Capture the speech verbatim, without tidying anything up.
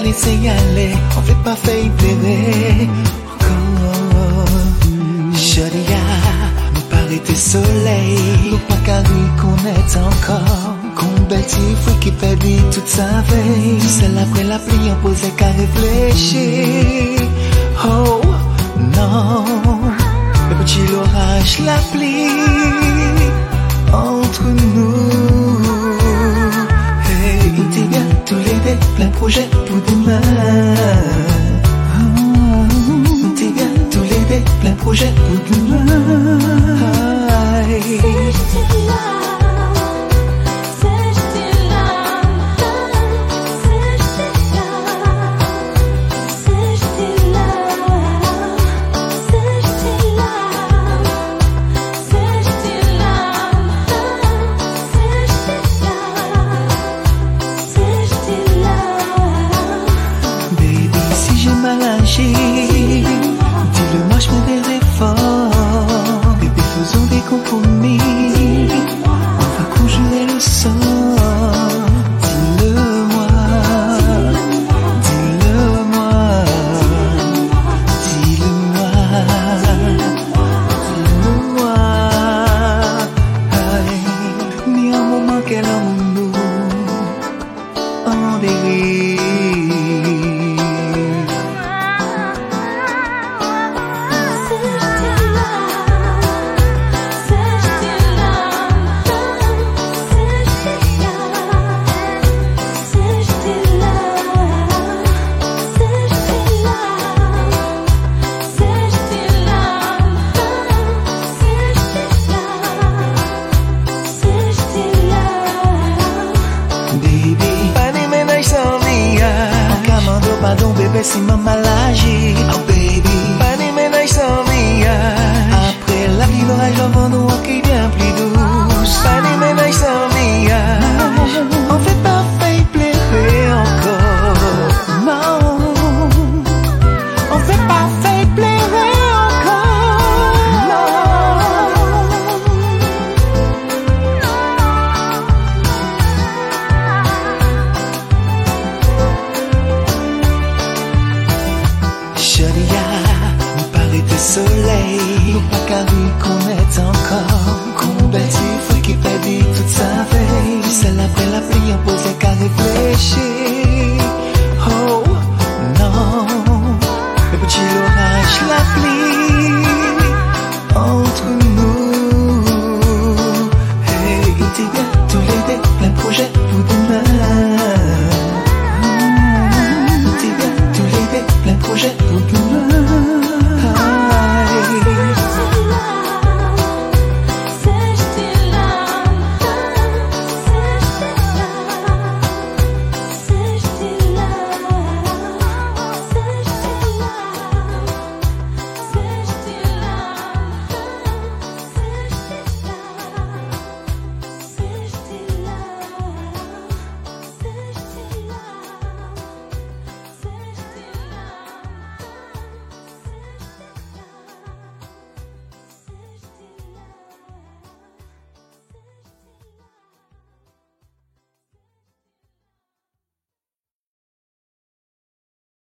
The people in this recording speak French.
laisser y aller, on fait pas fait pleurer encore. Chodia, nous paraît tes soleil, nous pas carré qu'on est encore. Qu'on belle petite fille qui fait dit toute sa veille. Celle après la pluie, on posait qu'à réfléchir. Oh non, le petit l'orage, la pluie entre nous. Hey, t'es bien tous les deux, plein projet pour demain. T'es bien tous les deux, plein projet pour demain. Hey. Dis-le moi je fais des efforts. Bébé faisons des compromis. On va conjurer le sort. Dis-le moi. Dis-le moi. Dis-le moi. Dis-le moi. Aïe. Ni un moment qu'elle aime nous. En dérive. Pardon bébé si maman l'agit. Oh baby, pas de ménage sans mia. Après la vie l'orage avant nous qui vient plus douce. Pas de ménage sans mia. On fait pas fait pleurer encore. Non, on fait pas fait pleurer encore. Non. Chodia, nous paraît tes soleil, nous pas carré qu'on est